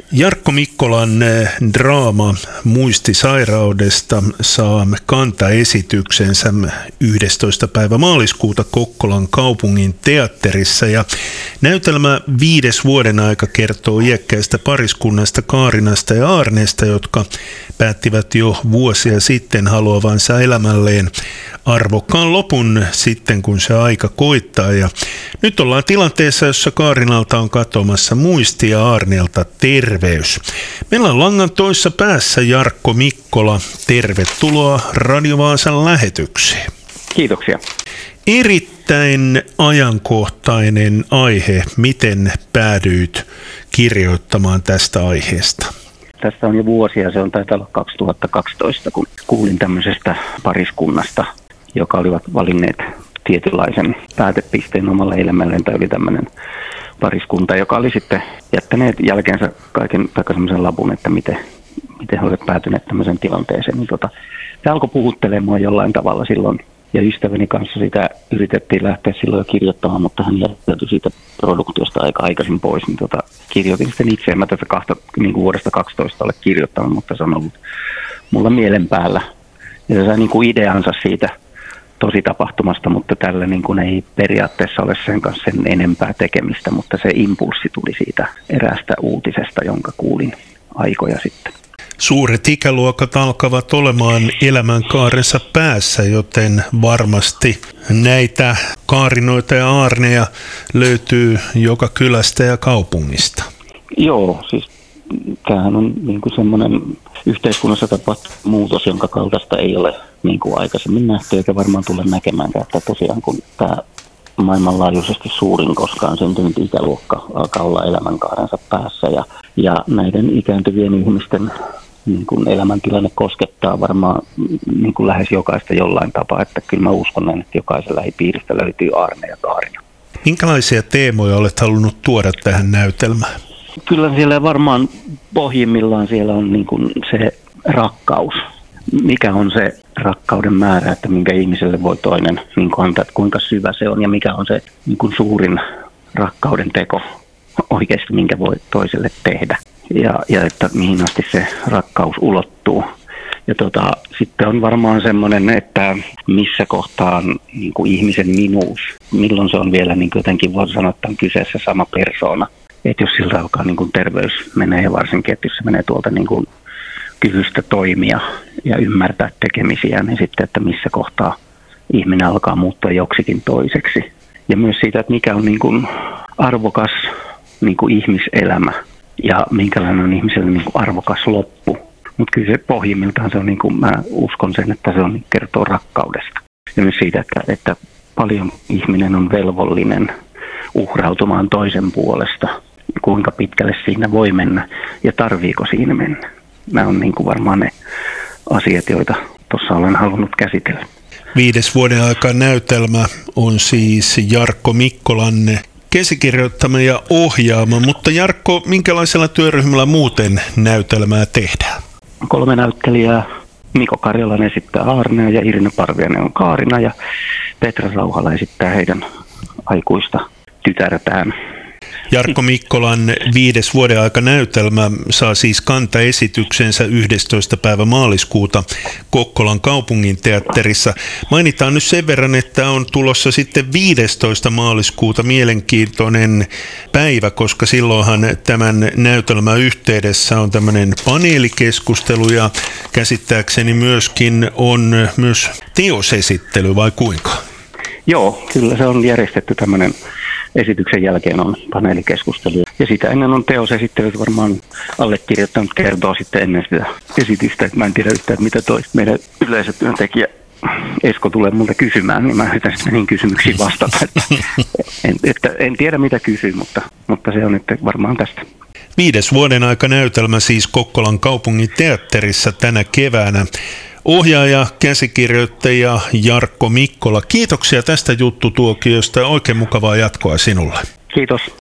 Jarkko Mikkolan draama muistisairaudesta saa kantaesityksensä 11. päivä maaliskuuta Kokkolan kaupungin teatterissa. Ja näytelmä 5 vuoden aika kertoo iäkkäistä pariskunnasta Kaarinasta ja Aarneesta, jotka päättivät jo vuosia sitten haluavansa elämälleen arvokkaan lopun sitten, kun se aika koittaa. Ja nyt ollaan tilanteessa, jossa Kaarinalta on katoamassa muisti ja Aarneelta terveys. Meillä on langan toisessa päässä Jarkko Mikkola. Tervetuloa Radio Vaasan lähetykseen. Kiitoksia. Erittäin ajankohtainen aihe. Miten päädyit kirjoittamaan tästä aiheesta? Tästä on jo vuosia, se on taitaa olla 2012, kun kuulin tämmöisestä pariskunnasta, joka olivat valinneet tietynlaisen päätepisteen omalle elämälleen, tai oli tämmöinen pariskunta, joka oli sitten jättäneet jälkeensä kaiken semmoisen lapun, että miten he olivat päätyneet tämmöiseen tilanteeseen. Niin se alkoi puhuttelemaan mua jollain tavalla silloin, ja ystäväni kanssa sitä yritettiin lähteä silloin jo kirjoittamaan, mutta hän jättäytyi siitä produktiosta aika aikaisin pois. Niin kirjoitin sitten itse, en mä tätä niin kuin vuodesta 12 ole kirjoittanut, mutta se on ollut mulla mielen päällä. Ja se sai niin kuin ideansa siitä tosi tapahtumasta, mutta tällä niin kuin ei periaatteessa ole sen kanssa sen enempää tekemistä, mutta se impulssi tuli siitä eräästä uutisesta, jonka kuulin aikoja sitten. Suuret ikäluokat alkavat olemaan elämänkaarensa päässä, joten varmasti näitä Kaarinoita ja Aarneja löytyy joka kylästä ja kaupungista. Joo, siis tämähän on niin kuin semmoinen yhteiskunnassa tapahtunut muutos, jonka kaltaista ei ole niin kuin aikaisemmin nähty, eikä varmaan tule näkemäänkään, että tosiaan kun tämä maailmanlaajuisesti suurin koskaan syntynyt ikäluokka alkaa olla elämänkaarensa päässä, ja näiden ikääntyvien ihmisten niin kuin elämäntilanne koskettaa varmaan niin kuin lähes jokaista jollain tapaa, että kyllä mä uskon näin, että jokaisen lähipiiristä löytyy Aarne ja Kaarina. Minkälaisia teemoja olet halunnut tuoda tähän näytelmään? Kyllä siellä varmaan pohjimmillaan siellä on niin kuin se rakkaus. Mikä on se rakkauden määrä, että minkä ihmiselle voi toinen niin kuin antaa, että kuinka syvä se on ja mikä on se niin kuin suurin rakkauden teko oikeasti, minkä voi toiselle tehdä. Ja että mihin asti se rakkaus ulottuu. Ja sitten on varmaan semmoinen, että missä kohtaa on niin kuin ihmisen minuus, milloin se on vielä niin kuin jotenkin voisi sanoa, että on kyseessä sama persoona. Että jos siltä alkaa niin kuin terveys menee, ja varsinkin, että jos se menee tuolta niin kuin kyvystä toimia ja ymmärtää tekemisiä, niin sitten, että missä kohtaa ihminen alkaa muuttua joksikin toiseksi. Ja myös siitä, että mikä on niin kuin arvokas niin kuin ihmiselämä ja minkälainen on ihmiselle niin kuin arvokas loppu. Mutta kyllä se pohjimmiltaan se on, niin kuin, mä uskon sen, että se on kertoo rakkaudesta. Ja myös siitä, että paljon ihminen on velvollinen uhrautumaan toisen puolesta. Kuinka pitkälle siinä voi mennä ja tarviiko siinä mennä. Nämä on niin kuin varmaan ne asiat, joita tuossa olen halunnut käsitellä. 5 vuoden aikaa näytelmä on siis Jarkko Mikkolan käsikirjoittama ja ohjaama, mutta Jarkko, minkälaisella työryhmällä muuten näytelmää tehdään? 3 näyttelijää. Mikko Karjalan esittää Aarnea ja Irina Parviainen on Kaarina ja Petra Rauhala esittää heidän aikuista tytärtään. Jarkko Mikkolan 5 vuoden aika näytelmä saa siis kantaesityksensä 11. päivä maaliskuuta Kokkolan kaupungin teatterissa. Mainitaan nyt sen verran, että on tulossa sitten 15. maaliskuuta mielenkiintoinen päivä, koska silloinhan tämän näytelmän yhteydessä on tämmöinen paneelikeskustelu ja käsittääkseni myöskin on myös teosesittely, vai kuinka? Joo, kyllä se on järjestetty tämmöinen. Esityksen jälkeen on paneelikeskustelu. Ja sitä ennen on teosesittelyt, varmaan allekirjoittanut kertoo sitten ennen sitä esitystä. Että mä en tiedä yhtään, mitä meidän yleisötyöntekijä Esko tulee multa kysymään, niin mä yritän sitten niihin kysymyksiin vastata. Että en tiedä, mitä kysyy, mutta se on nyt varmaan tästä. 5 vuoden aika näytelmä siis Kokkolan kaupungin teatterissa tänä keväänä. Ohjaaja, käsikirjoittaja Jarkko Mikkola. Kiitoksia tästä juttutuokiosta ja oikein mukavaa jatkoa sinulle. Kiitos.